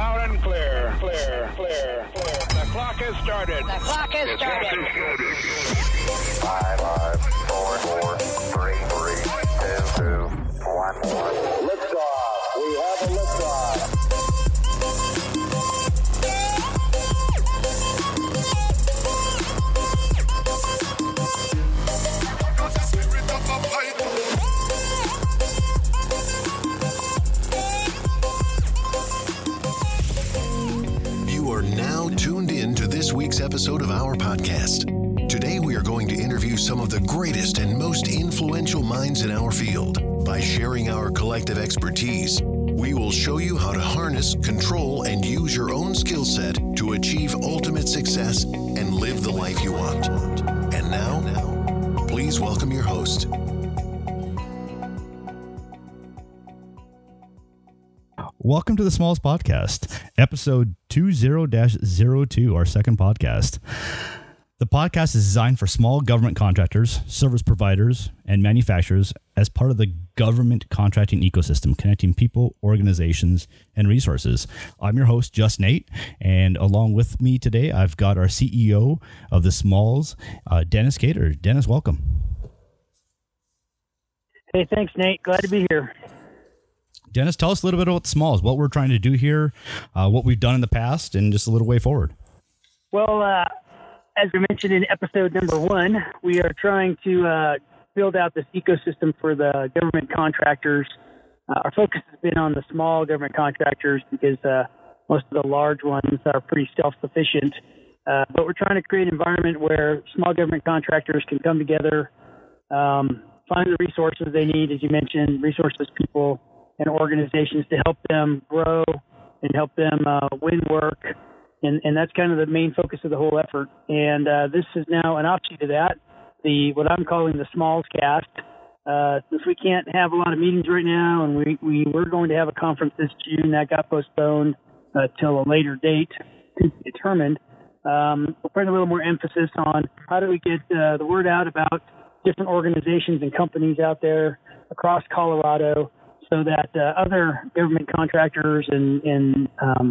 Loud and clear. Clear. The clock has started. 5, 4, 3, 2, 1. Liftoff. We have a liftoff. You are now tuned in to this week's episode of our podcast. Today we are going to interview some of the greatest and most influential minds in our field. By sharing our collective expertise, we will show you how to harness, control, and use your own skill set to achieve ultimate success and live the life you want. And now, please welcome your host. Welcome to the Smalls Podcast, episode 20-02, our second podcast. The podcast is designed for small government contractors, service providers, and manufacturers as part of the government contracting ecosystem, connecting people, organizations, and resources. I'm your host, Just Nate, and along with me today, I've got our CEO of the Smalls, Dennis Cater. Dennis, welcome. Hey, thanks, Nate. Glad to be here. Dennis, tell us a little bit about Smalls, what we're trying to do here, what we've done in the past, and just a little way forward. Well, as we mentioned in episode number 1, we are trying to build out this ecosystem for the government contractors. Our focus has been on the small government contractors because most of the large ones are pretty self-sufficient. But we're trying to create an environment where small government contractors can come together, find the resources they need, as you mentioned, resources, people, and organizations to help them grow and help them win work. And that's kind of the main focus of the whole effort. And this is now an offshoot of that, what I'm calling the Smalls Cast. Since we can't have a lot of meetings right now, and we were going to have a conference this June that got postponed till a later date to be determined, we're putting a little more emphasis on how do we get the word out about different organizations and companies out there across Colorado, so that other government contractors and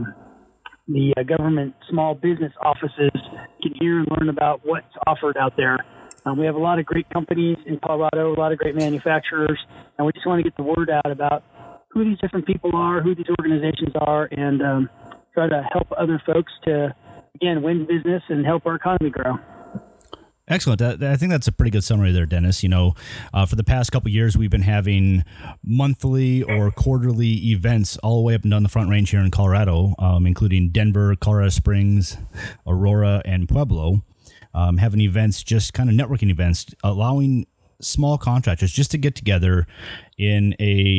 the government small business offices can hear and learn about what's offered out there. We have a lot of great companies in Colorado, a lot of great manufacturers, and we just want to get the word out about who these different people are, who these organizations are, and try to help other folks to, again, win business and help our economy grow. Excellent. I think that's a pretty good summary there, Dennis. You know, for the past couple of years, we've been having monthly or quarterly events all the way up and down the Front Range here in Colorado, including Denver, Colorado Springs, Aurora, and Pueblo, having events, just kind of networking events, allowing small contractors just to get together in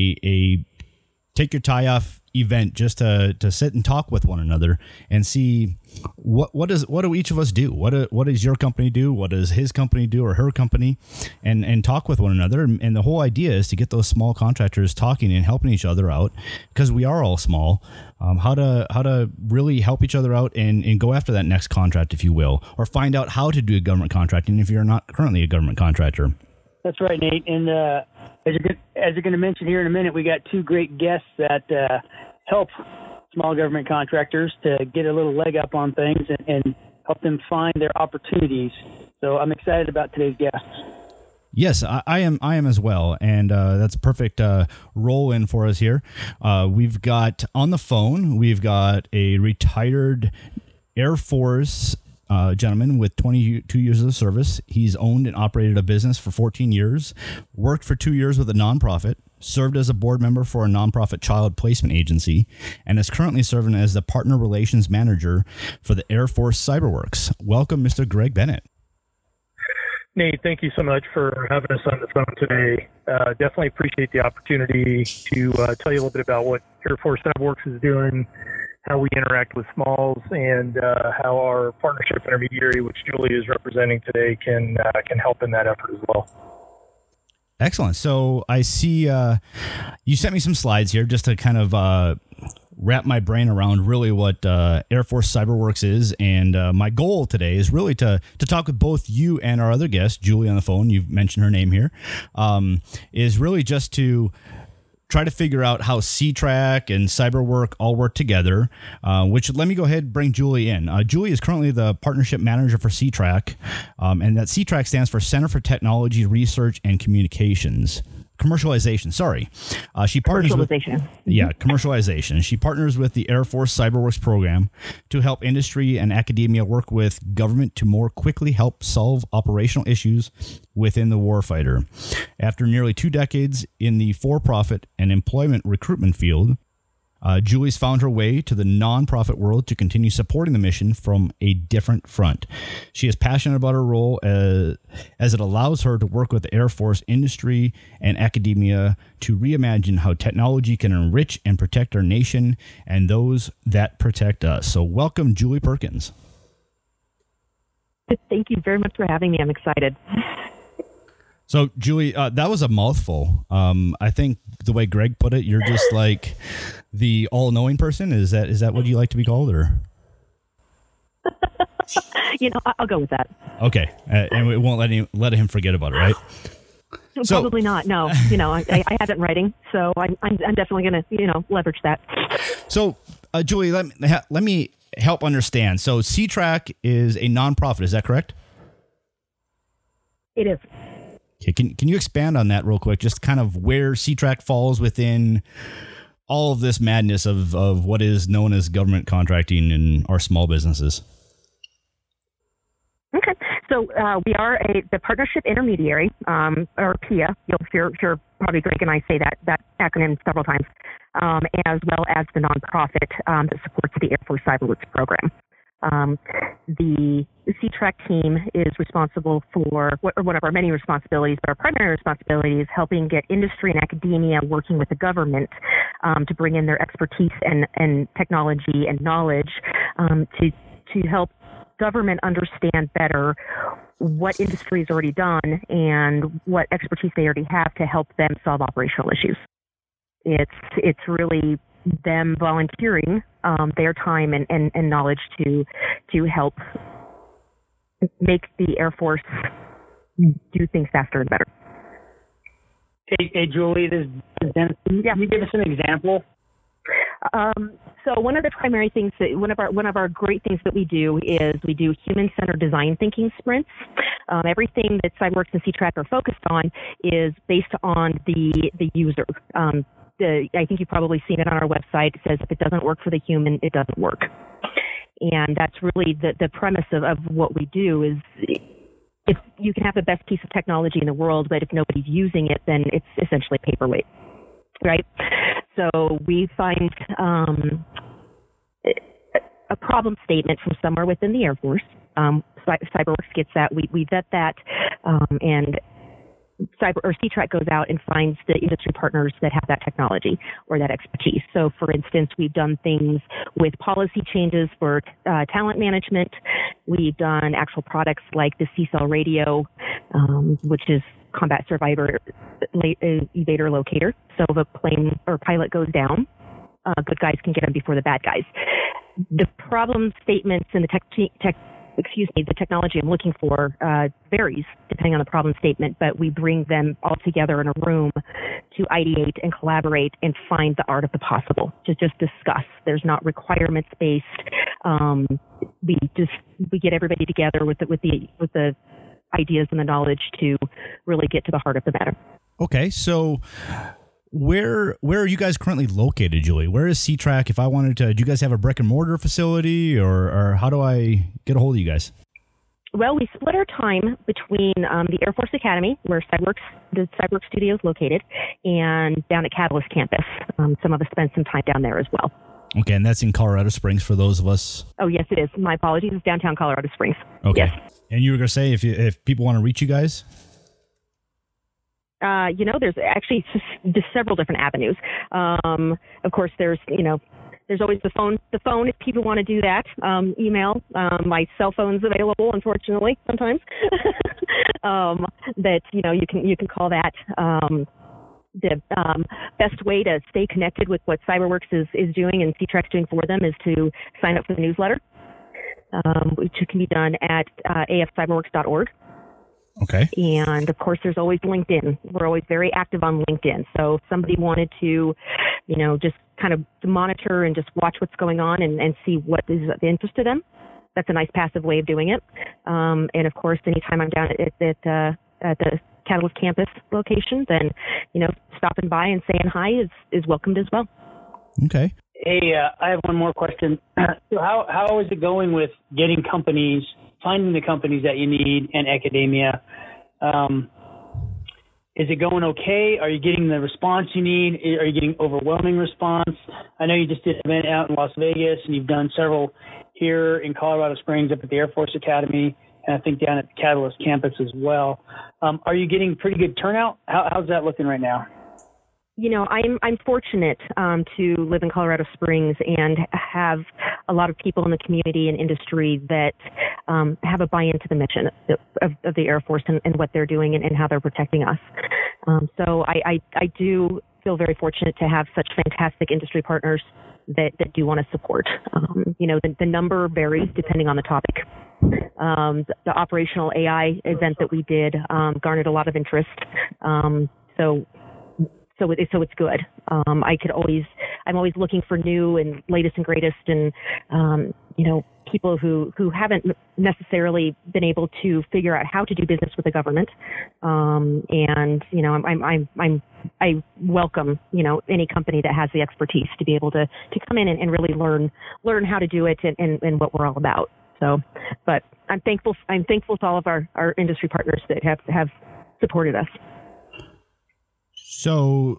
a take your tie off event, just to sit and talk with one another and see what do each of us do? What does your company do? What does his company do, or her company, and talk with one another. And the whole idea is to get those small contractors talking and helping each other out, because we are all small. How to really help each other out and go after that next contract, if you will, or find out how to do government contracting if you're not currently a government contractor. That's right, Nate. And as you're going to mention here in a minute, we got 2 great guests that help small government contractors to get a little leg up on things and help them find their opportunities. So I'm excited about today's guests. Yes, I am as well, and that's a perfect roll in for us here. We've got on the phone, we've got a retired Air Force gentleman with 22 years of service. He's owned and operated a business for 14 years, worked for 2 years with a nonprofit, served as a board member for a nonprofit child placement agency, and is currently serving as the partner relations manager for the Air Force CyberWorks. Welcome, Mr. Greg Bennett. Nate, thank you so much for having us on the phone today. Definitely appreciate the opportunity to tell you a little bit about what Air Force CyberWorks is doing, how we interact with Smalls, and how our partnership intermediary, which Julie is representing today, can help in that effort as well. Excellent. So I see you sent me some slides here just to kind of wrap my brain around really what Air Force CyberWorks is. And my goal today is really to talk with both you and our other guest, Julie on the phone. You've mentioned her name here. Is really just to try to figure out how C-Track and CyberWork all work together, which let me go ahead and bring Julie in. Julie is currently the partnership manager for C-Track, and that C-Track stands for Center for Technology Research and Communications. Commercialization, sorry. She partners commercialization. She partners with the Air Force CyberWorks program to help industry and academia work with government to more quickly help solve operational issues within the warfighter. After nearly 2 decades in the for-profit and employment recruitment field, Julie's found her way to the nonprofit world to continue supporting the mission from a different front. She is passionate about her role as it allows her to work with the Air Force industry and academia to reimagine how technology can enrich and protect our nation and those that protect us. So welcome, Julie Perkins. Thank you very much for having me. I'm excited. So, Julie, that was a mouthful. I think the way Greg put it, you're just like the all-knowing person. Is that what you like to be called, or? I'll go with that. Okay, and we won't let him forget about it, right? Probably not. No, I had it in writing, so I'm definitely going to leverage that. So, Julie, let me help understand. So, C-Track is a nonprofit. Is that correct? It is. Okay, can you expand on that real quick? Just kind of where C-Track falls within all of this madness of what is known as government contracting in our small businesses. Okay, so we are the partnership intermediary, or PIA. You'll hear probably Greg and I say that acronym several times, as well as the nonprofit that supports the Air Force CyberWorks program. The C-Track team is responsible for one of our many responsibilities, but our primary responsibility is helping get industry and academia working with the government to bring in their expertise and technology and knowledge to help government understand better what industry has already done and what expertise they already have to help them solve operational issues. It's really them volunteering their time and knowledge to help make the Air Force do things faster and better. Hey Julie, this is Dennis. Yeah. Can you give us an example? So one of the primary things one of our great things that we do is we do human-centered design thinking sprints. Everything that CyberWorks and C-Track are focused on is based on the user. I think you've probably seen it on our website. It says if it doesn't work for the human, it doesn't work. And that's really the premise of what we do is if you can have the best piece of technology in the world, but if nobody's using it, then it's essentially paperweight, right? So we find a problem statement from somewhere within the Air Force. CyberWorks gets that. We vet that, and C-Track goes out and finds the industry partners that have that technology or that expertise. So, for instance, we've done things with policy changes for talent management. We've done actual products like the C-Cell radio, which is combat survivor evader locator. So if a plane or pilot goes down, good guys can get them before the bad guys. The problem statements and the technology I'm looking for varies depending on the problem statement, but we bring them all together in a room to ideate and collaborate and find the art of the possible, to just discuss. There's not requirements based. We get everybody together with the ideas and the knowledge to really get to the heart of the matter. Okay, so where are you guys currently located, Julie? Where is C-Track? If I wanted to, do you guys have a brick and mortar facility, or how do I get a hold of you guys? Well, we split our time between the Air Force Academy, where the CyberWorks studio is located, and down at Catalyst campus. Some of us spend some time down there as well. Okay, and that's in Colorado Springs for those of us. Oh, yes, it is. My apologies. It's downtown Colorado Springs. Okay. Yes. And you were going to say if people want to reach you guys? There's actually just several different avenues. Of course, there's always the phone. The phone, if people want to do that. Email. My cell phone's available, unfortunately, sometimes. That you can call that. The best way to stay connected with what CyberWorks is doing and C-Track's doing for them is to sign up for the newsletter, which can be done at afcyberworks.org. Okay. And of course, there's always LinkedIn. We're always very active on LinkedIn. So if somebody wanted to, just kind of monitor and just watch what's going on and see what is of interest to them, that's a nice passive way of doing it. And of course, anytime I'm down at the Catalyst campus location, then, stopping by and saying hi is welcomed as well. Okay. Hey, I have one more question. So how is it going with getting companies, finding the companies that you need, and academia? Is it going okay? Are you getting the response you need? Are you getting overwhelming response? I know you just did an event out in Las Vegas, and you've done several here in Colorado Springs up at the Air Force Academy, and I think down at the Catalyst campus as well. Are you getting pretty good turnout? How's that looking right now? I'm fortunate to live in Colorado Springs and have a lot of people in the community and industry that have a buy-in to the mission of the Air Force and what they're doing and how they're protecting us. So I do feel very fortunate to have such fantastic industry partners that do want to support. The number varies depending on the topic. The operational AI event that we did garnered a lot of interest. So it's good. I'm always looking for new and latest and greatest, and people who haven't necessarily been able to figure out how to do business with the government. I welcome any company that has the expertise to be able to come in and really learn how to do it and what we're all about. So, but I'm thankful to all of our industry partners that have supported us. So,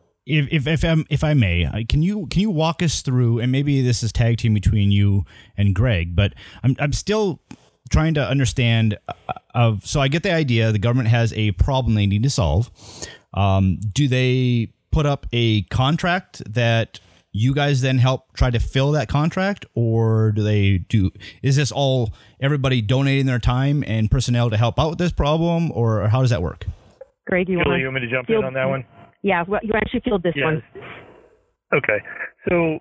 if I may, can you walk us through, and maybe this is tag team between you and Greg, but I'm still trying to understand. So I get the idea. The government has a problem they need to solve. Do they put up a contract that you guys then help try to fill that contract, or is this all everybody donating their time and personnel to help out with this problem, or how does that work? Greg, you want me to jump in on that one? Yeah, well, you actually field this one. Okay. So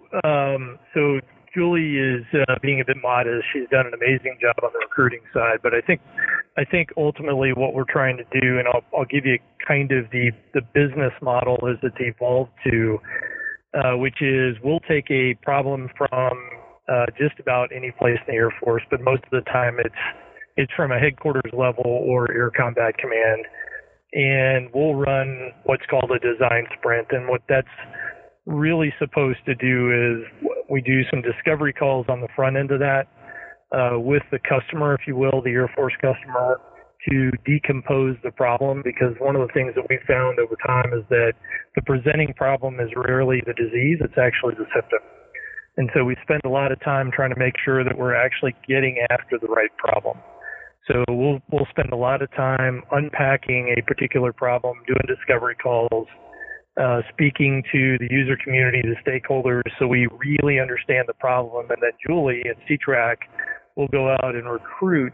Julie is being a bit modest. She's done an amazing job on the recruiting side, but I think ultimately what we're trying to do, and I'll give you kind of the business model as it's evolved to, which is we'll take a problem from just about any place in the Air Force, but most of the time it's from a headquarters level or Air Combat Command. And we'll run what's called a design sprint. And what that's really supposed to do is we do some discovery calls on the front end of that with the customer, if you will, the Air Force customer, to decompose the problem. Because one of the things that we found over time is that the presenting problem is rarely the disease, it's actually the symptom. And so we spend a lot of time trying to make sure that we're actually getting after the right problem. So we'll spend a lot of time unpacking a particular problem, doing discovery calls, speaking to the user community, the stakeholders, so we really understand the problem. And then Julie and C-Track will go out and recruit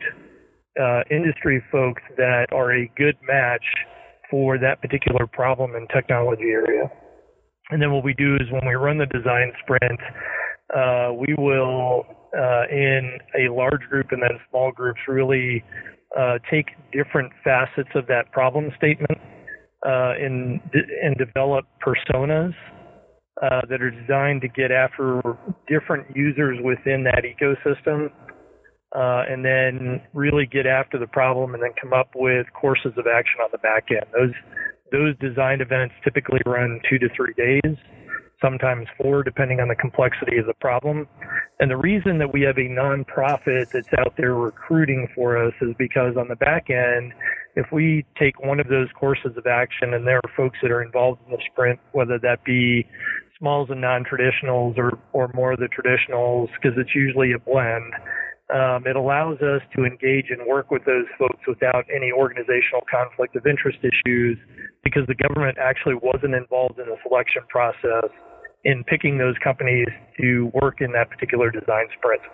industry folks that are a good match for that particular problem and technology area. And then what we do is when we run the design sprint, we will, in a large group and then small groups, really take different facets of that problem statement and develop personas that are designed to get after different users within that ecosystem, and then really get after the problem and then come up with courses of action on the back end. Those design events typically run 2 to 3 days, sometimes 4, depending on the complexity of the problem. And the reason that we have a nonprofit that's out there recruiting for us is because on the back end, if we take one of those courses of action and there are folks that are involved in the sprint, whether that be smalls and non-traditionals or more of the traditionals, because it's usually a blend, it allows us to engage and work with those folks without any organizational conflict of interest issues, because the government actually wasn't involved in the selection process in picking those companies to work in that particular design sprint.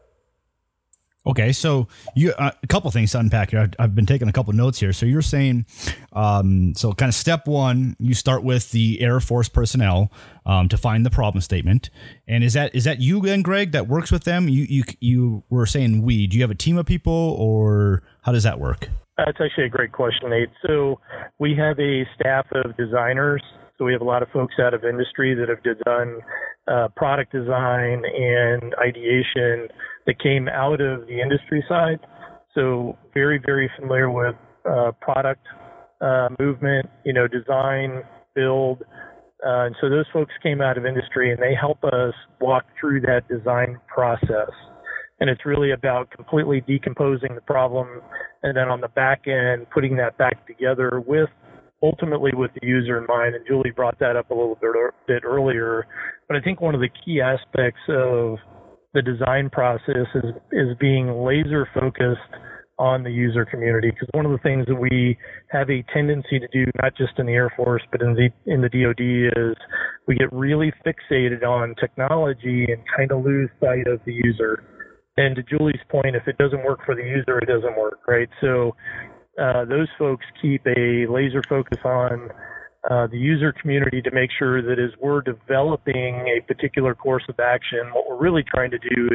Okay, so you a couple things to unpack here. I've been taking a couple notes here. So you're saying, so kind of step one, you start with the Air Force personnel to find the problem statement. And is that you then, Greg, that works with them? You were saying we. Do you have a team of people, or how does that work? That's actually a great question, Nate. So we have a staff of designers. So we have a lot of folks out of industry that have done product design and ideation that came out of the industry side. So very, very familiar with product movement, design, build. And so those folks came out of industry, and they help us walk through that design process. And it's really about completely decomposing the problem, and then on the back end, putting that back together ultimately with the user in mind. And Julie brought that up a little bit earlier. But I think one of the key aspects of the design process is being laser focused on the user community, because one of the things that we have a tendency to do, not just in the Air Force, but in the DoD, is we get really fixated on technology and kind of lose sight of the user. And to Julie's point, if it doesn't work for the user, it doesn't work, right? So those folks keep a laser focus on the user community to make sure that as we're developing a particular course of action, what we're really trying to do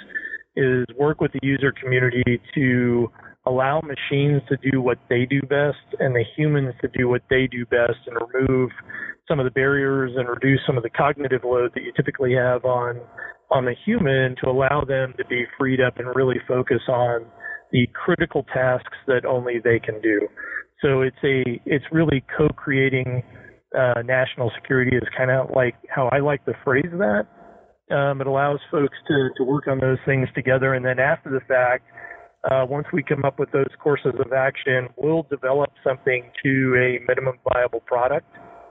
is work with the user community to allow machines to do what they do best and the humans to do what they do best, and remove some of the barriers and reduce some of the cognitive load that you typically have on the human, to allow them to be freed up and really focus on the critical tasks that only they can do. So it's really co-creating national security is kind of like how I like to phrase that. It allows folks to work on those things together, and then after the fact, once we come up with those courses of action, we'll develop something to a minimum viable product,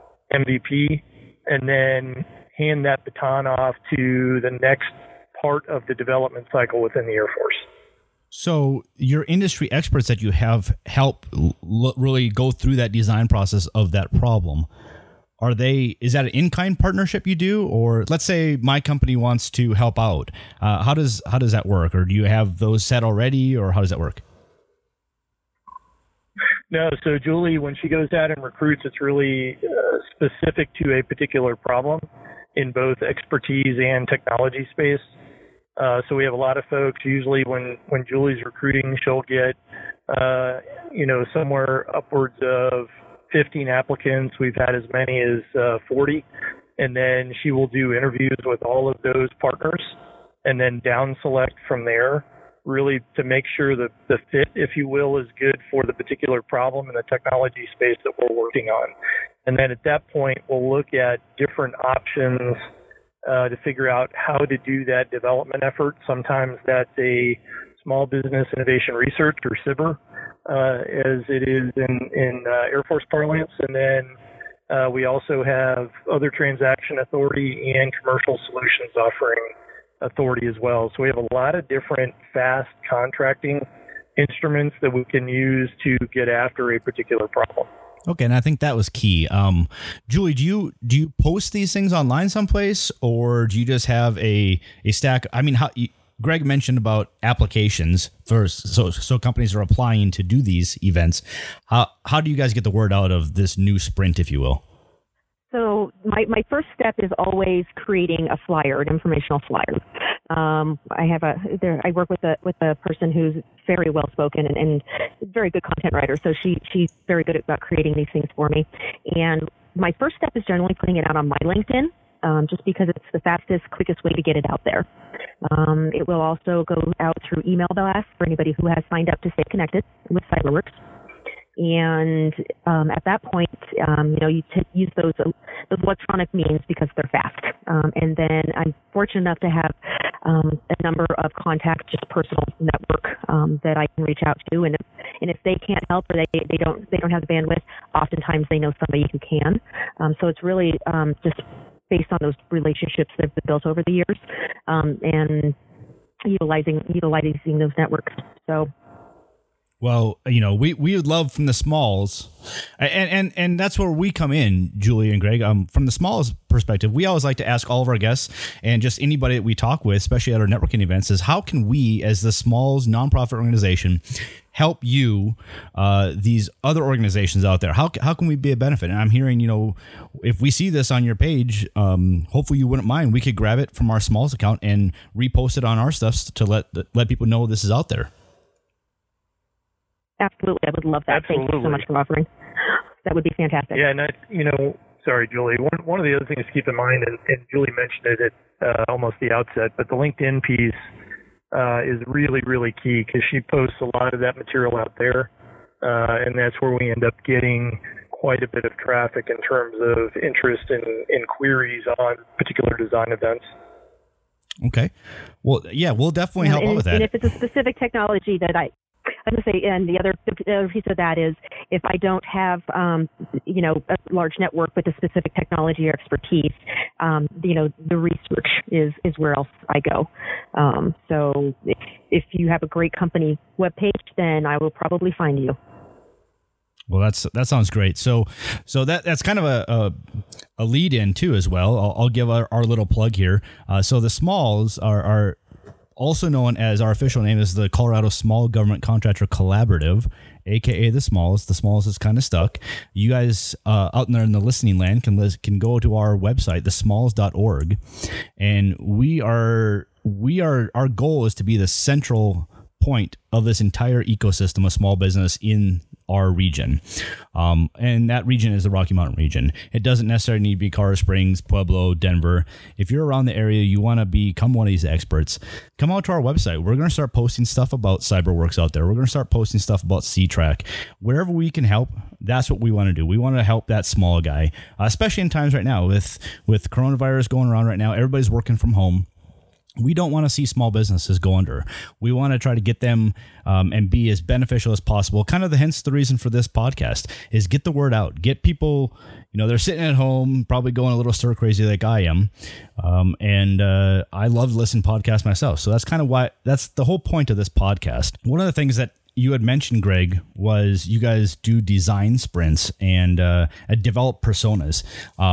MVP, and then hand that baton off to the next part of the development cycle within the Air Force. So your industry experts that you have help really go through that design process of that problem. Is that an in-kind partnership you do? Or let's say my company wants to help out. How does that work? Or do you have those set already, or how does that work? No, so Julie, when she goes out and recruits, it's really specific to a particular problem in both expertise and technology space. So we have a lot of folks. Usually when Julie's recruiting, she'll get, somewhere upwards of 15 applicants. We've had as many as 40. And then she will do interviews with all of those partners and then down select from there, really to make sure that the fit, if you will, is good for the particular problem in the technology space that we're working on. And then at that point, we'll look at different options to figure out how to do that development effort. Sometimes that's a Small Business Innovation Research, or SBIR, as it is in Air Force parlance. And then we also have other transaction authority and commercial solutions offering authority as well. So we have a lot of different fast contracting instruments that we can use to get after a particular problem. Okay, and I think that was key. Julie, do you post these things online someplace, or do you just have a stack? I mean, Greg mentioned about applications first, so companies are applying to do these events. How do you guys get the word out of this new sprint, if you will? So my first step is always creating a flyer, an informational flyer. I work with a person who's very well spoken and very good content writer. So she's very good about creating these things for me. And my first step is generally putting it out on my LinkedIn, just because it's the fastest, quickest way to get it out there. It will also go out through email blasts for anybody who has signed up to stay connected with CyberWorks. And at that point, you use those electronic means because they're fast. And then I'm fortunate enough to have a number of contacts, just personal network that I can reach out to. And if they can't help, or they don't have the bandwidth, oftentimes they know somebody who can. So it's really just based on those relationships that have been built over the years, and utilizing those networks. So. Well, we would love from the smalls, and that's where we come in, Julie and Greg. From the smalls perspective, we always like to ask all of our guests and just anybody that we talk with, especially at our networking events, is how can we, as the smalls nonprofit organization, help you, these other organizations out there? How can we be a benefit? And I'm hearing, if we see this on your page, hopefully you wouldn't mind. We could grab it from our smalls account and repost it on our stuff to let people know this is out there. Absolutely. I would love that. Absolutely. Thank you so much for offering. That would be fantastic. Yeah, and sorry, Julie, one of the other things to keep in mind, and Julie mentioned it at almost the outset, but the LinkedIn piece is really, really key because she posts a lot of that material out there, and that's where we end up getting quite a bit of traffic in terms of interest and inquiries on particular design events. Okay. Well, yeah, we'll definitely help out with that. And if it's a specific technology that I'm going to say, and the other piece of that is if I don't have, a large network with a specific technology or expertise, the research is where else I go. So if you have a great company webpage, then I will probably find you. Well, that sounds great. So that's kind of a lead in too as well. I'll give our little plug here. So the Smalls are also known as, our official name is the Colorado Small Government Contractor Collaborative, aka the Smalls. The Smalls is kind of stuck. You guys out there in the listening land can go to our website, thesmalls.org, and our goal is to be the central point of this entire ecosystem of small business in our region. And that region is the Rocky Mountain region. It doesn't necessarily need to be Colorado Springs, Pueblo, Denver. If you're around the area, you want to become one of these experts, come out to our website. We're going to start posting stuff about CyberWorks out there. We're going to start posting stuff about C-Track. Wherever we can help, that's what we want to do. We want to help that small guy, especially in times right now with coronavirus going around right now. Everybody's working from home. We don't want to see small businesses go under. We want to try to get them and be as beneficial as possible. Kind of hence the reason for this podcast is get the word out. Get people, they're sitting at home, probably going a little stir crazy like I am. And I love to listen to podcasts myself. So that's kind of that's the whole point of this podcast. One of the things that you had mentioned, Greg, was you guys do design sprints and develop personas.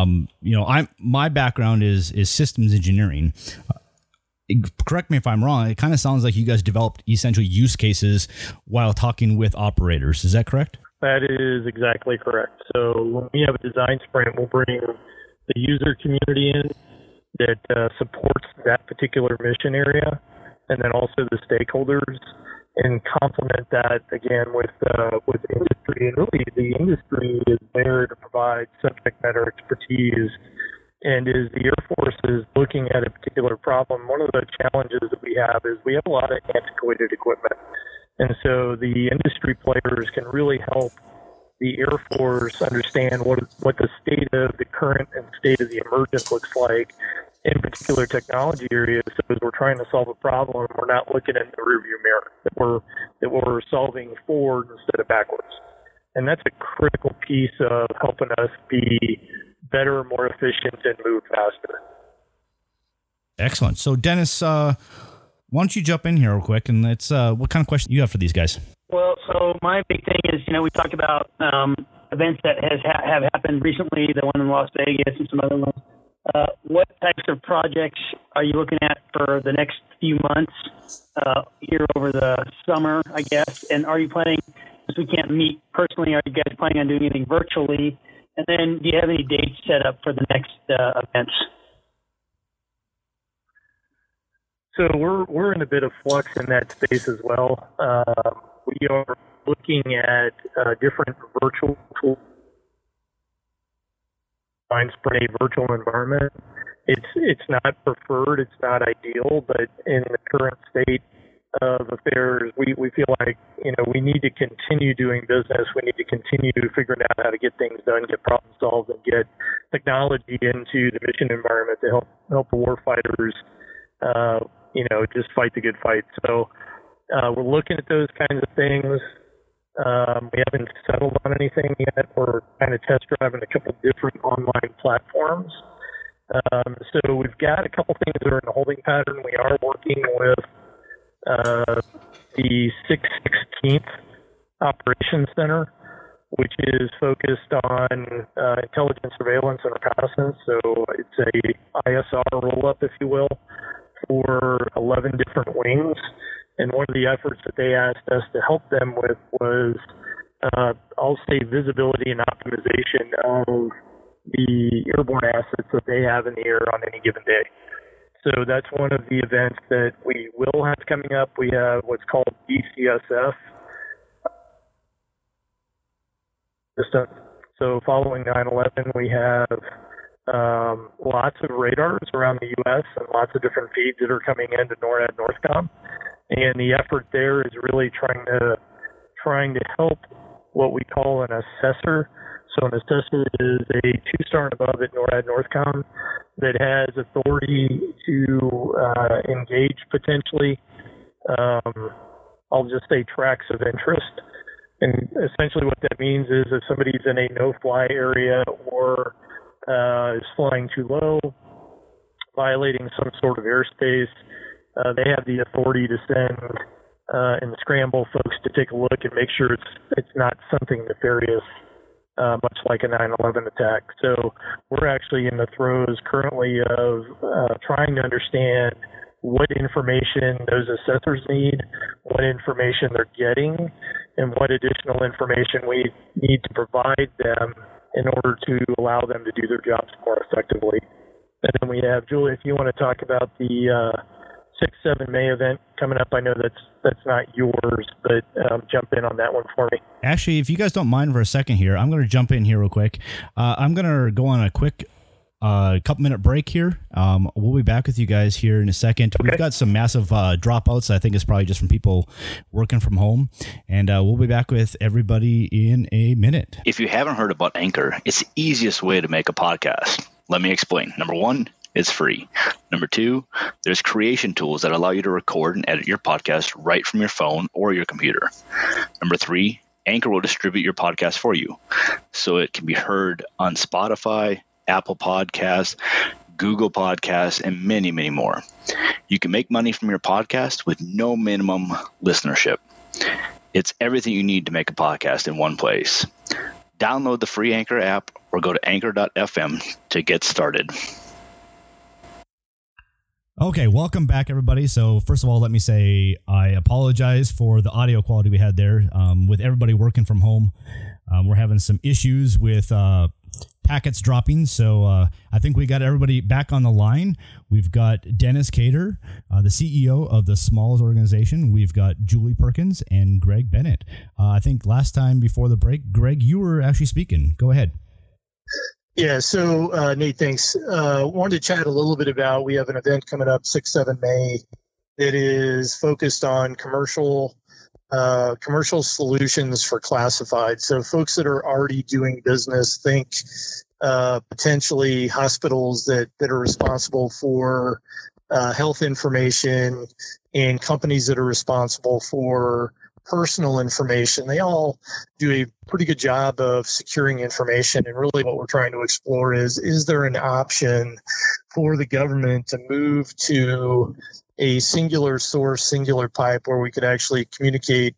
My background is systems engineering. Correct me if I'm wrong. It kind of sounds like you guys developed essential use cases while talking with operators. Is that correct? That is exactly correct. So when we have a design sprint, we'll bring the user community in that supports that particular mission area, and then also the stakeholders, and complement that again with industry. And really, the industry is there to provide subject matter expertise. And as the Air Force is looking at a particular problem, one of the challenges that we have is we have a lot of antiquated equipment. And so the industry players can really help the Air Force understand what the state of the current and state of the emergence looks like in particular technology areas. So as we're trying to solve a problem, we're not looking in the rearview mirror, that we're solving forward instead of backwards. And that's a critical piece of helping us be better, more efficient, and move faster. Excellent. So, Dennis, why don't you jump in here real quick, and let's what kind of question you have for these guys? Well, so my big thing is, we talked about events that have happened recently, the one in Las Vegas and some other ones. What types of projects are you looking at for the next few months here over the summer, I guess? And are you planning, since we can't meet personally, are you guys planning on doing anything virtually? And then do you have any dates set up for the next events? So we're in a bit of flux in that space as well. We are looking at different virtual tools for a virtual environment. It's not preferred, it's not ideal, but in the current state of affairs, we feel like we need to continue doing business. We need to continue figuring out how to get things done, get problems solved, and get technology into the mission environment to help the warfighters, just fight the good fight. So we're looking at those kinds of things. We haven't settled on anything yet. We're kind of test driving a couple different online platforms. So we've got a couple things that are in the holding pattern. We are working with the 616th Operations Center, which is focused on intelligence, surveillance, and reconnaissance. So it's a ISR roll-up, if you will, for 11 different wings. And one of the efforts that they asked us to help them with was, I'll say, visibility and optimization of the airborne assets that they have in the air on any given day. So that's one of the events that we will have coming up. We have what's called DCSF, system. So following 9/11, we have lots of radars around the U.S. and lots of different feeds that are coming into NORAD Northcom. And the effort there is really trying to help what we call an assessor. So an assessor is a 2-star and above at NORAD Northcom that has authority to engage potentially, I'll just say, tracks of interest. And essentially what that means is if somebody's in a no-fly area or is flying too low, violating some sort of airspace, they have the authority to send and scramble folks to take a look and make sure it's not something nefarious, much like a 9/11 attack. So we're actually in the throes currently of trying to understand what information those assessors need, what information they're getting, and what additional information we need to provide them in order to allow them to do their jobs more effectively. And then we have, Julie, if you want to talk about the 6-7 May event coming up. I know that's not yours, but jump in on that one for me. Actually, if you guys don't mind for a second here, I'm going to jump in here real quick. I'm going to go on a quick couple-minute break here. We'll be back with you guys here in a second. Okay. We've got some massive dropouts. I think it's probably just from people working from home. And we'll be back with everybody in a minute. If you haven't heard about Anchor, it's the easiest way to make a podcast. Let me explain. Number one, it's free. Number two, there's creation tools that allow you to record and edit your podcast right from your phone or your computer. Number three, Anchor will distribute your podcast for you, so it can be heard on Spotify, Apple Podcasts, Google Podcasts, and many, many more. You can make money from your podcast with no minimum listenership. It's everything you need to make a podcast in one place. Download the free Anchor app or go to anchor.fm to get started. Okay, welcome back, everybody. So first of all, let me say I apologize for the audio quality we had there. With everybody working from home, we're having some issues with packets dropping. So I think we got everybody back on the line. We've got Dennis Cater, the CEO of the Smalls organization. We've got Julie Perkins and Greg Bennett. I think last time before the break, Greg, you were actually speaking. Go ahead. Yeah, so Nate, thanks. Wanted to chat a little bit about, we have an event coming up 6-7 May that is focused on commercial solutions for classified. So folks that are already doing business, think potentially hospitals that are responsible for health information and companies that are responsible for personal information. They all do a pretty good job of securing information. And really what we're trying to explore is there an option for the government to move to a singular source, singular pipe where we could actually communicate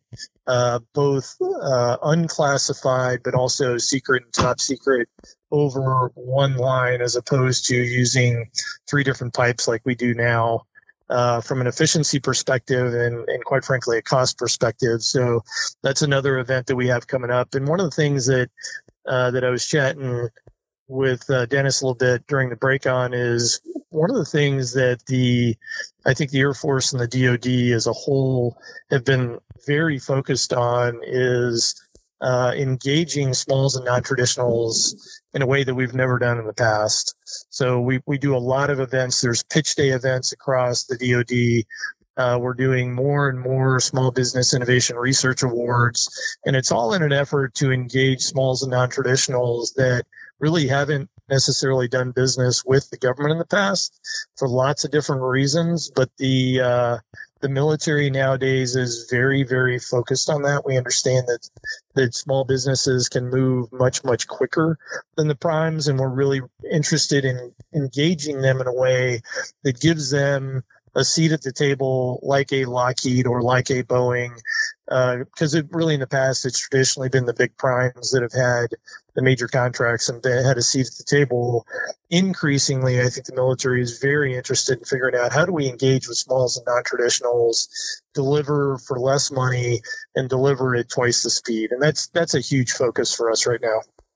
both unclassified but also secret and top secret over one line, as opposed to using 3 different pipes like we do now. From an efficiency perspective and quite frankly, a cost perspective. So that's another event that we have coming up. And one of the things that I was chatting with Dennis a little bit during the break on is one of the things that I think the Air Force and the DoD as a whole have been very focused on is engaging smalls and non-traditionals in a way that we've never done in the past. So we do a lot of events. There's pitch day events across the DoD. We're doing more and more small business innovation research awards, and it's all in an effort to engage smalls and non-traditionals that really haven't necessarily done business with the government in the past for lots of different reasons. But the military nowadays is very, very focused on that. We understand that small businesses can move much, much quicker than the primes, and we're really interested in engaging them in a way that gives them a seat at the table like a Lockheed or like a Boeing, because it really in the past it's traditionally been the big primes that have had the major contracts and they had a seat at the table. Increasingly, I think the military is very interested in figuring out how do we engage with smalls and non-traditionals, deliver for less money, and deliver at twice the speed. And that's a huge focus for us right now.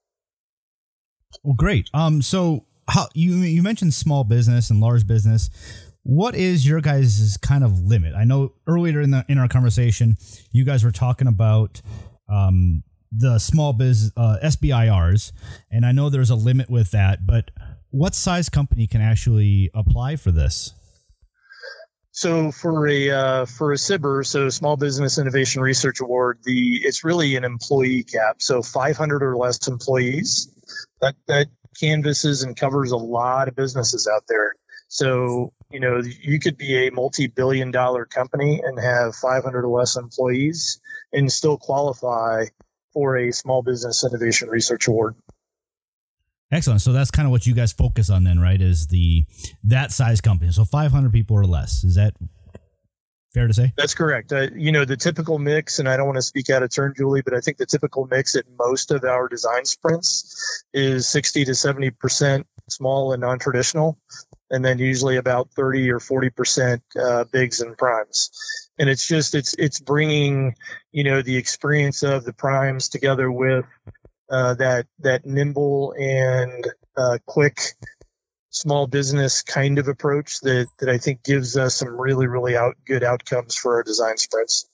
Well, great. So how you mentioned small business and large business. What is your guys' kind of limit? I know earlier in our conversation, you guys were talking about the small biz SBIRs, and I know there's a limit with that, but what size company can actually apply for this? So for a SIBR, so Small Business Innovation Research Award, it's really an employee cap. So 500 or less employees. That canvases and covers a lot of businesses out there. So, you could be a multi-billion-dollar company and have 500 or less employees and still qualify for a Small Business Innovation Research Award. Excellent. So that's kind of what you guys focus on then, right? Is that size company. So 500 people or less. Is that fair to say? That's correct. The typical mix, and I don't want to speak out of turn, Julie, but I think the typical mix at most of our design sprints is 60 to 70% small and non-traditional, and then usually about 30 or 40% bigs and primes. And it's bringing, the experience of the primes together with that nimble and quick small business kind of approach that I think gives us some really, really good outcomes for our design sprints.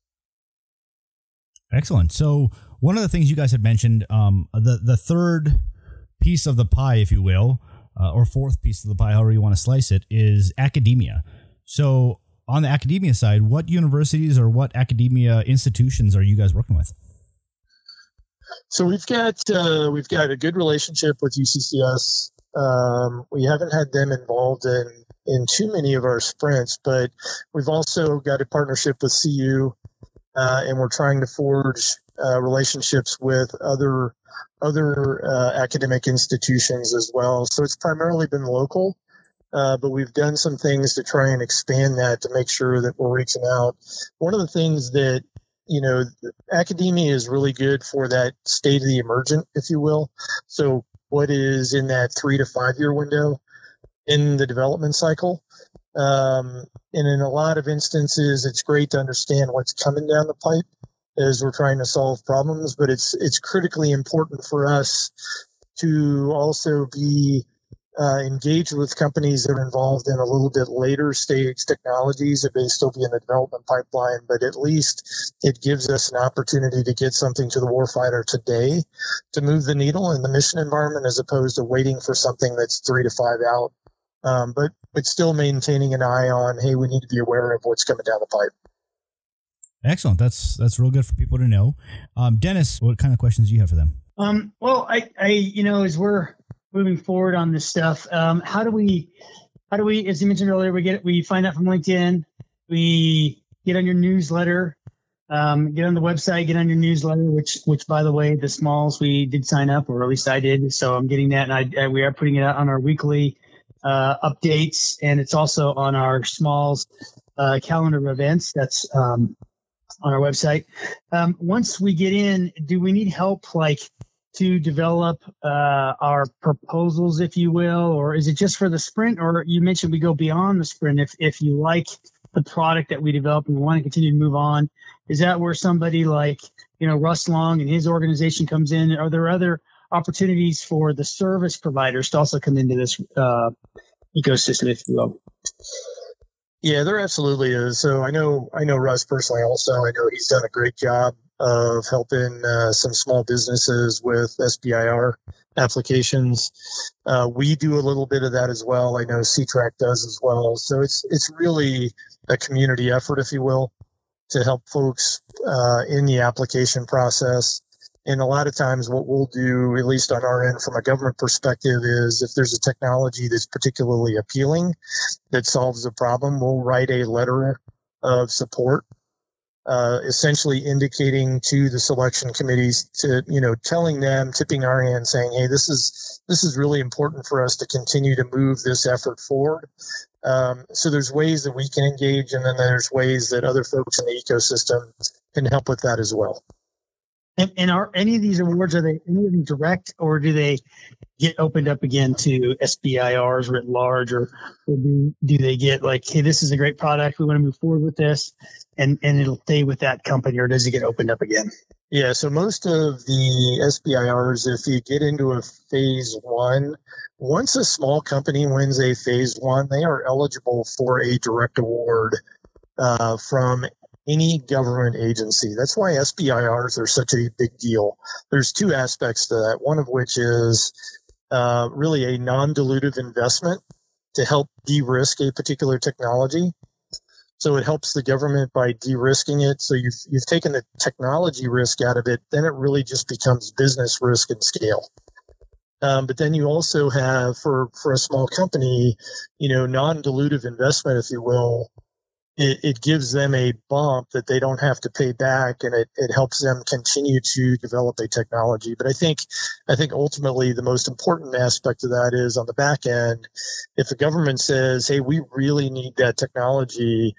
Excellent. So one of the things you guys had mentioned, the third piece of the pie, if you will, or fourth piece of the pie, however you want to slice it, is academia. So on the academia side, what universities or what academia institutions are you guys working with? So we've got a good relationship with UCCS. We haven't had them involved in too many of our sprints, but we've also got a partnership with CU, and we're trying to forge relationships with other academic institutions as well. So it's primarily been local, but we've done some things to try and expand that to make sure that we're reaching out. One of the things that academia is really good for that state of the emergent, if you will. So what is in that 3 to 5 year window in the development cycle. And in a lot of instances, it's great to understand what's coming down the pipe as we're trying to solve problems, but it's critically important for us to also be engaged with companies that are involved in a little bit later stage technologies that may still be in the development pipeline, but at least it gives us an opportunity to get something to the warfighter today to move the needle in the mission environment as opposed to waiting for something that's 3 to 5 out. But still maintaining an eye on, hey, we need to be aware of what's coming down the pipe. Excellent. That's real good for people to know. Dennis, what kind of questions do you have for them? Well, I as we're moving forward on this stuff, how do we, as you mentioned earlier, we find out from LinkedIn, we get on your newsletter, get on the website, get on your newsletter, which by the way, the Smalls, we did sign up, or at least I did. So I'm getting that, and we are putting it out on our weekly updates, and it's also on our Smalls calendar of events. That's on our website. Once we get in, do we need help to develop our proposals, if you will, or is it just for the sprint? Or you mentioned we go beyond the sprint. If you like the product that we develop and we want to continue to move on, is that where somebody like Russ Long and his organization comes in? Are there other opportunities for the service providers to also come into this ecosystem, if you will? Yeah, there absolutely is. So I know Russ personally also. I know he's done a great job of helping some small businesses with SBIR applications. We do a little bit of that as well. I know C-Track does as well. So it's really a community effort, if you will, to help folks in the application process. And a lot of times what we'll do, at least on our end from a government perspective, is if there's a technology that's particularly appealing that solves a problem, we'll write a letter of support, essentially indicating to the selection committees to, telling them, tipping our hand, saying, hey, this is really important for us to continue to move this effort forward. So there's ways that we can engage, and then there's ways that other folks in the ecosystem can help with that as well. And are any of these awards, are they any of them direct, or do they get opened up again to SBIRs writ large, or do they get hey, this is a great product, we want to move forward with this, and it'll stay with that company, or does it get opened up again? Yeah, so most of the SBIRs, if you get into a phase one, once a small company wins a phase one, they are eligible for a direct award from any government agency. That's why SBIRs are such a big deal. There's two aspects to that, one of which is really a non-dilutive investment to help de-risk a particular technology. So it helps the government by de-risking it. So you've taken the technology risk out of it. Then it really just becomes business risk and scale. But then you also have, for a small company, non-dilutive investment, if you will. It gives them a bump that they don't have to pay back, and it helps them continue to develop a technology. But I think ultimately the most important aspect of that is on the back end, if the government says, hey, we really need that technology,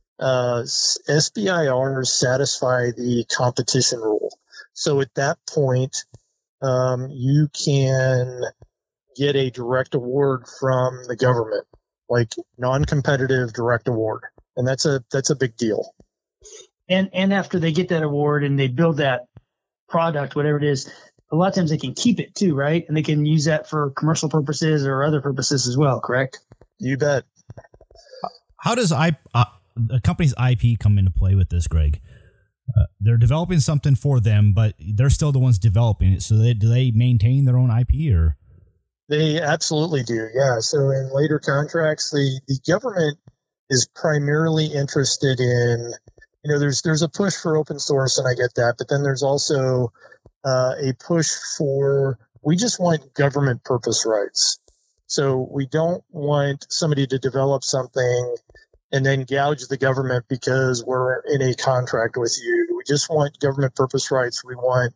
SBIRs satisfy the competition rule. So at that point, you can get a direct award from the government, like non-competitive direct award. And that's a big deal. And after they get that award and they build that product, whatever it is, a lot of times they can keep it too, right? And they can use that for commercial purposes or other purposes as well, correct? You bet. How does a company's IP come into play with this, Greg? They're developing something for them, but they're still the ones developing it. So do they maintain their own IP or? They absolutely do, yeah. So in later contracts, the government is primarily interested in, there's a push for open source, and I get that, but then there's also a push for, we just want government purpose rights. So we don't want somebody to develop something and then gouge the government because we're in a contract with you. We just want government purpose rights. We want,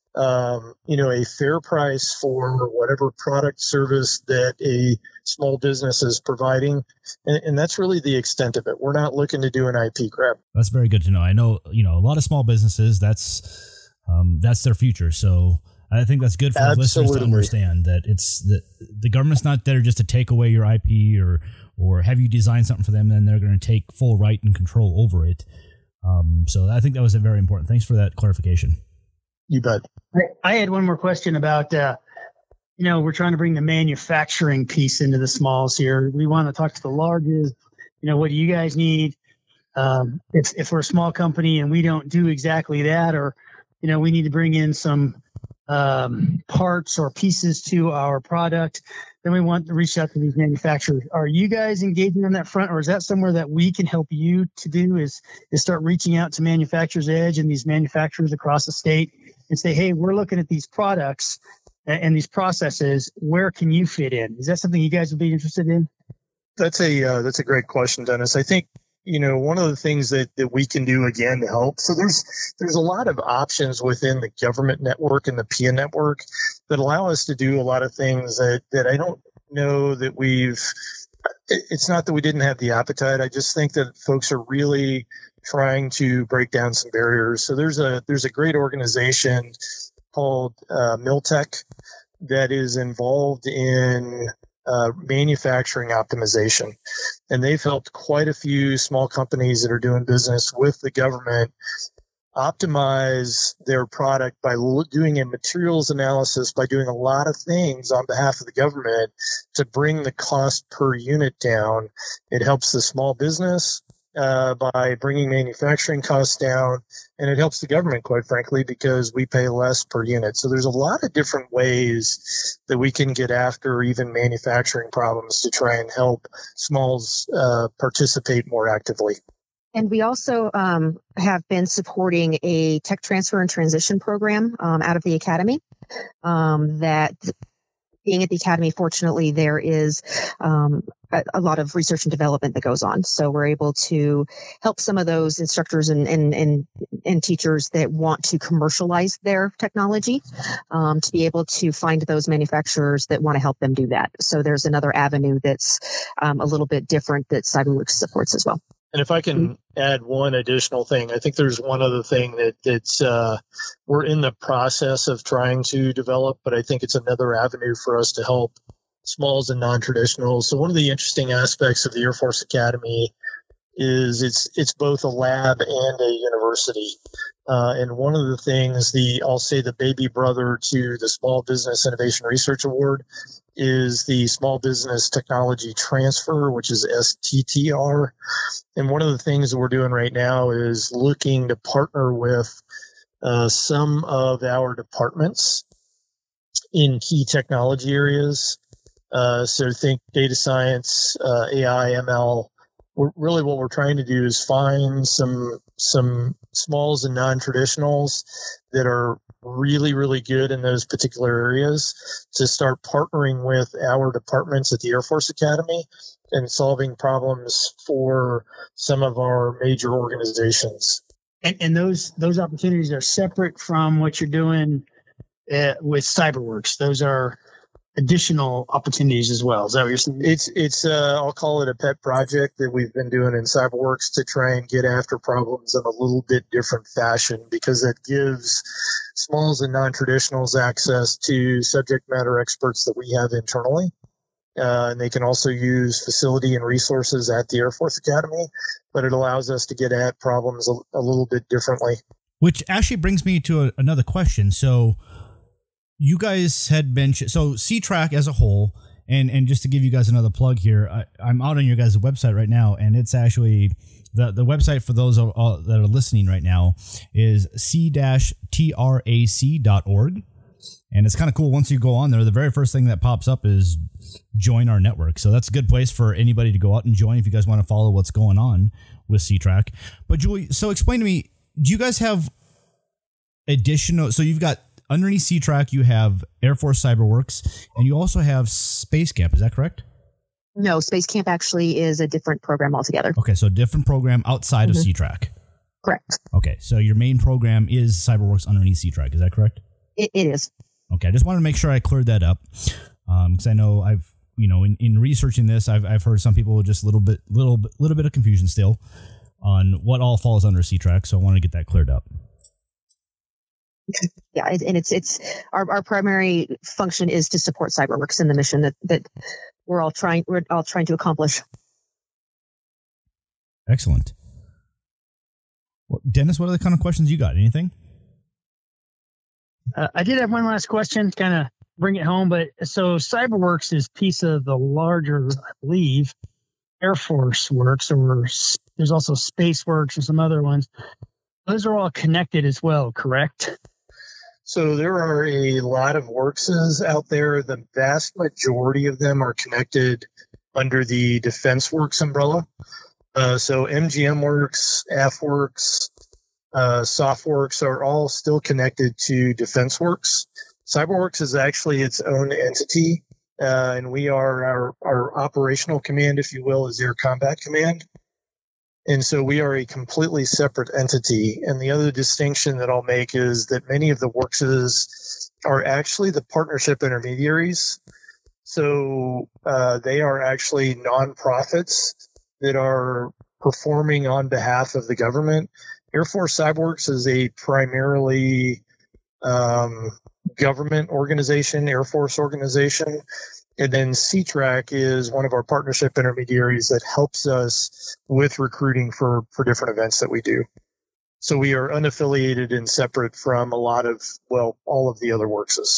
a fair price for whatever product service that a small business is providing. And that's really the extent of it. We're not looking to do an IP grab. That's very good to know. I know, a lot of small businesses, that's their future. So I think that's good for the listeners to understand that the government's not there just to take away your IP or have you design something for them, and they're going to take full right and control over it. So I think that was very important. Thanks for that clarification. You bet. I had one more question about, we're trying to bring the manufacturing piece into the smalls here. We want to talk to the larges. What do you guys need? If we're a small company and we don't do exactly that, or, we need to bring in some parts or pieces to our product, then we want to reach out to these manufacturers. Are you guys engaging on that front, or is that somewhere that we can help you to do, is start reaching out to Manufacturers Edge and these manufacturers across the state and say, hey, we're looking at these products and these processes. Where can you fit in? Is that something you guys would be interested in? That's a great question, Dennis. I think, one of the things that we can do again to help. So there's a lot of options within the government network and the PIA network that allow us to do a lot of things that I don't know that it's not that we didn't have the appetite. I just think that folks are really trying to break down some barriers. So there's a great organization called Miltech that is involved in manufacturing optimization. And they've helped quite a few small companies that are doing business with the government optimize their product by doing a materials analysis, by doing a lot of things on behalf of the government to bring the cost per unit down. It helps the small business by bringing manufacturing costs down, and it helps the government, quite frankly, because we pay less per unit. So there's a lot of different ways that we can get after even manufacturing problems to try and help smalls participate more actively. And we also have been supporting a tech transfer and transition program out of the Academy that being at the Academy, fortunately, there is a lot of research and development that goes on. So we're able to help some of those instructors and teachers that want to commercialize their technology to be able to find those manufacturers that want to help them do that. So there's another avenue that's a little bit different that CyberWorks supports as well. And if I can add one additional thing, I think there's one other thing that's we're in the process of trying to develop, but I think it's another avenue for us to help smalls and non-traditionals. So one of the interesting aspects of the Air Force Academy is it's both a lab and a university. And one of the things, I'll say the baby brother to the Small Business Innovation Research Award, is the Small Business Technology Transfer, which is STTR. And one of the things that we're doing right now is looking to partner with some of our departments in key technology areas. So think data science, AI, ML. Really what we're trying to do is find some smalls and non-traditionals that are really, really good in those particular areas to start partnering with our departments at the Air Force Academy and solving problems for some of our major organizations. And those opportunities are separate from what you're doing with CyberWorks. Those are additional opportunities as well. Is that what you're saying? It's I'll call it a pet project that we've been doing in CyberWorks to try and get after problems in a little bit different fashion, because it gives smalls and non-traditionals access to subject matter experts that we have internally. And they can also use facility and resources at the Air Force Academy, but it allows us to get at problems a little bit differently. Which actually brings me to another question. So you guys had mentioned, so CTRAC as a whole, and just to give you guys another plug here, I'm out on your guys' website right now, and it's actually, the website for those that are listening right now is c-trac.org. And it's kind of cool. Once you go on there, the very first thing that pops up is join our network. So that's a good place for anybody to go out and join if you guys want to follow what's going on with CTRAC. But Julie, so explain to me, do you guys have additional, so you've got underneath CTRAC, you have Air Force CyberWorks, and you also have Space Camp. Is that correct? No, Space Camp actually is a different program altogether. Okay, so a different program outside of CTRAC. Correct. Okay, so your main program is CyberWorks underneath CTRAC. Is that correct? It is. Okay, I just wanted to make sure I cleared that up, because I know I've, in researching this, I've heard some people with just little bit of confusion still on what all falls under CTRAC. So I wanted to get that cleared up. Yeah, and it's our primary function is to support CyberWorks in the mission that we're all trying to accomplish. Excellent. Well, Dennis, what are the kind of questions you got? Anything? I did have one last question, kind of bring it home. But so CyberWorks is piece of the larger, I believe, Air Force Works, or there's also SpaceWorks and some other ones. Those are all connected as well, correct? So there are a lot of workses out there. The vast majority of them are connected under the Defense Works umbrella. So MGM Works, AFWorks, SoftWorks are all still connected to Defense Works. CyberWorks is actually its own entity, and we are our operational command, if you will, is Air Combat Command. And so we are a completely separate entity. And the other distinction that I'll make is that many of the workses are actually the partnership intermediaries. So they are actually nonprofits that are performing on behalf of the government. Air Force CyberWorks is a primarily government organization, Air Force organization. And then CTRAC is one of our partnership intermediaries that helps us with recruiting for different events that we do. So we are unaffiliated and separate from all of the other workses.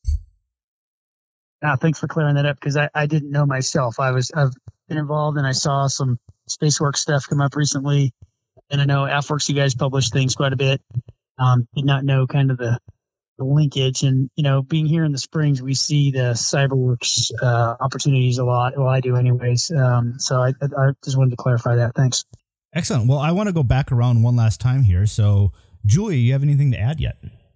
Thanks for clearing that up, because I didn't know myself. I've been involved, and I saw some SpaceWorks stuff come up recently. And I know AFWorks, you guys publish things quite a bit. Did not know kind of the linkage, and being here in the Springs, we see the CyberWorks opportunities a lot. Well, I do anyways. So I just wanted to clarify that. Thanks. Excellent. Well, I want to go back around one last time here. So, Julie, you have anything to add yet?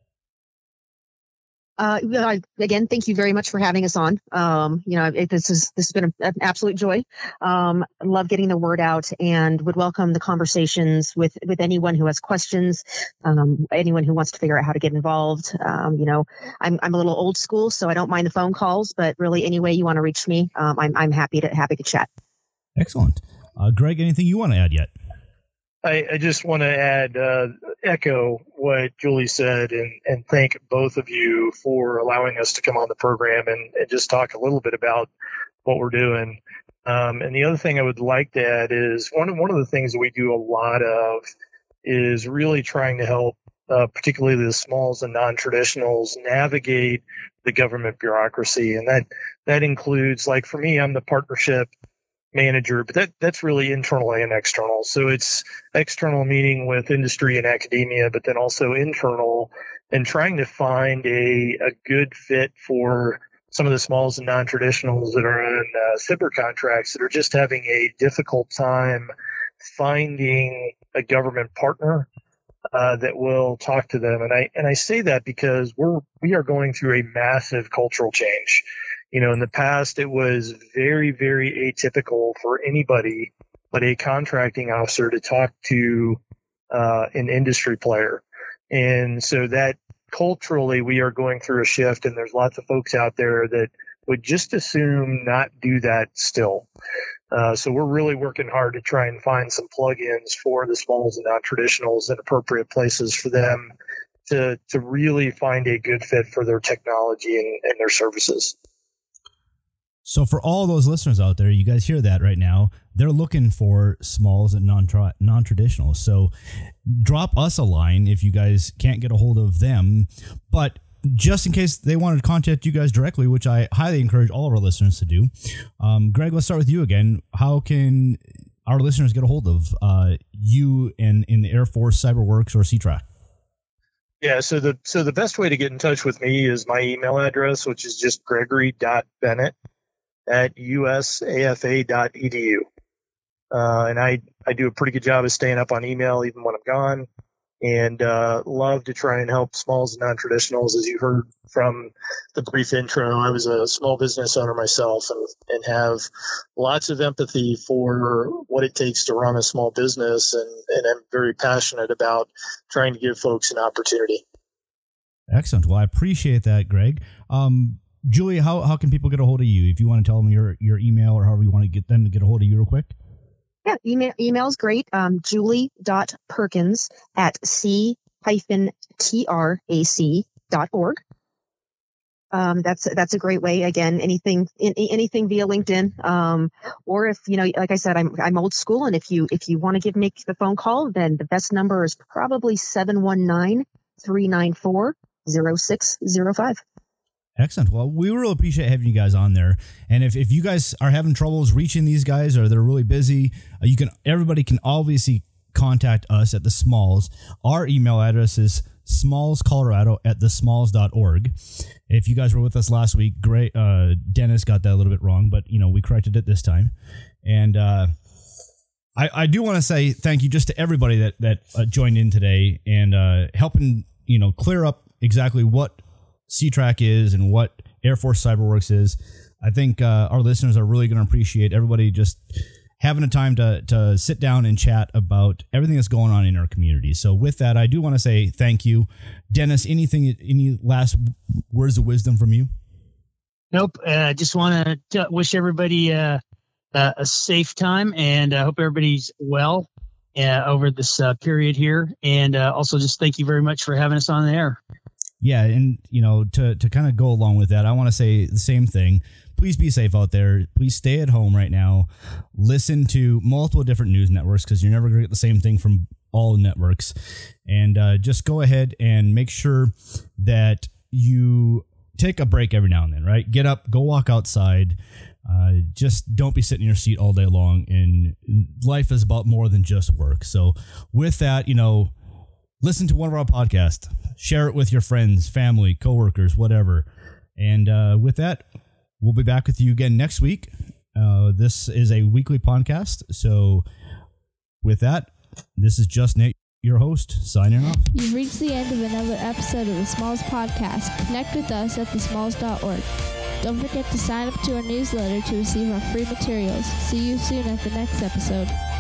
Again, thank you very much for having us on. This has been an absolute joy. I love getting the word out, and would welcome the conversations with anyone who has questions, anyone who wants to figure out how to get involved. I'm a little old school, so I don't mind the phone calls, but really any way you want to reach me, I'm happy to chat. Excellent. Greg, anything you want to add yet? I just want to echo what Julie said and thank both of you for allowing us to come on the program and just talk a little bit about what we're doing. And the other thing I would like to add is one of the things that we do a lot of is really trying to help, particularly the smalls and non-traditionals, navigate the government bureaucracy. And that includes, like for me, I'm the partnership manager, but that's really internal and external. So it's external meeting with industry and academia, but then also internal and trying to find a good fit for some of the smalls and non-traditionals that are on SBIR contracts that are just having a difficult time finding a government partner that will talk to them. And I say that because we are going through a massive cultural change. You know, in the past, it was very, very atypical for anybody but a contracting officer to talk to an industry player. And so that culturally, we are going through a shift, and there's lots of folks out there that would just assume not do that still. So we're really working hard to try and find some plugins for the smalls and non-traditionals in appropriate places for them to really find a good fit for their technology and their services. So for all those listeners out there, you guys hear that right now. They're looking for smalls and non-traditionals. So drop us a line if you guys can't get a hold of them. But just in case they wanted to contact you guys directly, which I highly encourage all of our listeners to do. Greg, let's start with you again. How can our listeners get a hold of you in the Air Force CyberWorks or CTRAC? Yeah, so the best way to get in touch with me is my email address, which is just gregory.bennett@usafa.edu. And I do a pretty good job of staying up on email even when I'm gone, and love to try and help smalls and non-traditionals. As you heard from the brief intro, I was a small business owner myself and have lots of empathy for what it takes to run a small business, and I'm very passionate about trying to give folks an opportunity. Excellent. Well, I appreciate that, Greg. Julie, how can people get a hold of you? If you want to tell them your email or however you want to get them to get a hold of you real quick. Yeah, email's great. julie.perkins@c-trac.org. That's a great way. Again, anything via LinkedIn. Or if, like I said, I'm old school, and if you want to make the phone call, then the best number is probably 719-394-0605. Excellent. Well, we really appreciate having you guys on there. And if you guys are having troubles reaching these guys, or they're really busy, everybody can obviously contact us at the Smalls. Our email address is smallscolorado@thesmalls.org. If you guys were with us last week, great. Dennis got that a little bit wrong, but we corrected it this time. And I do want to say thank you just to everybody that joined in today and helping clear up exactly what CTRAC is and what Air Force CyberWorks is. I think our listeners are really going to appreciate everybody just having a time to sit down and chat about everything that's going on in our community. So with that, I do want to say thank you. Dennis, any last words of wisdom from you? Nope. I just want to wish everybody a safe time, and I hope everybody's well over this period here. And also just thank you very much for having us on the air. Yeah, and to kind of go along with that, I want to say the same thing. Please be safe out there. Please stay at home right now. Listen to multiple different news networks, because you're never going to get the same thing from all networks. And just go ahead and make sure that you take a break every now and then, right? Get up, go walk outside. Just don't be sitting in your seat all day long. And life is about more than just work. So with that, listen to one of our podcasts. Share it with your friends, family, coworkers, whatever. And with that, we'll be back with you again next week. This is a weekly podcast. So with that, this is Just Nate, your host, signing off. You've reached the end of another episode of the Smalls Podcast. Connect with us at thesmalls.org. Don't forget to sign up to our newsletter to receive our free materials. See you soon at the next episode.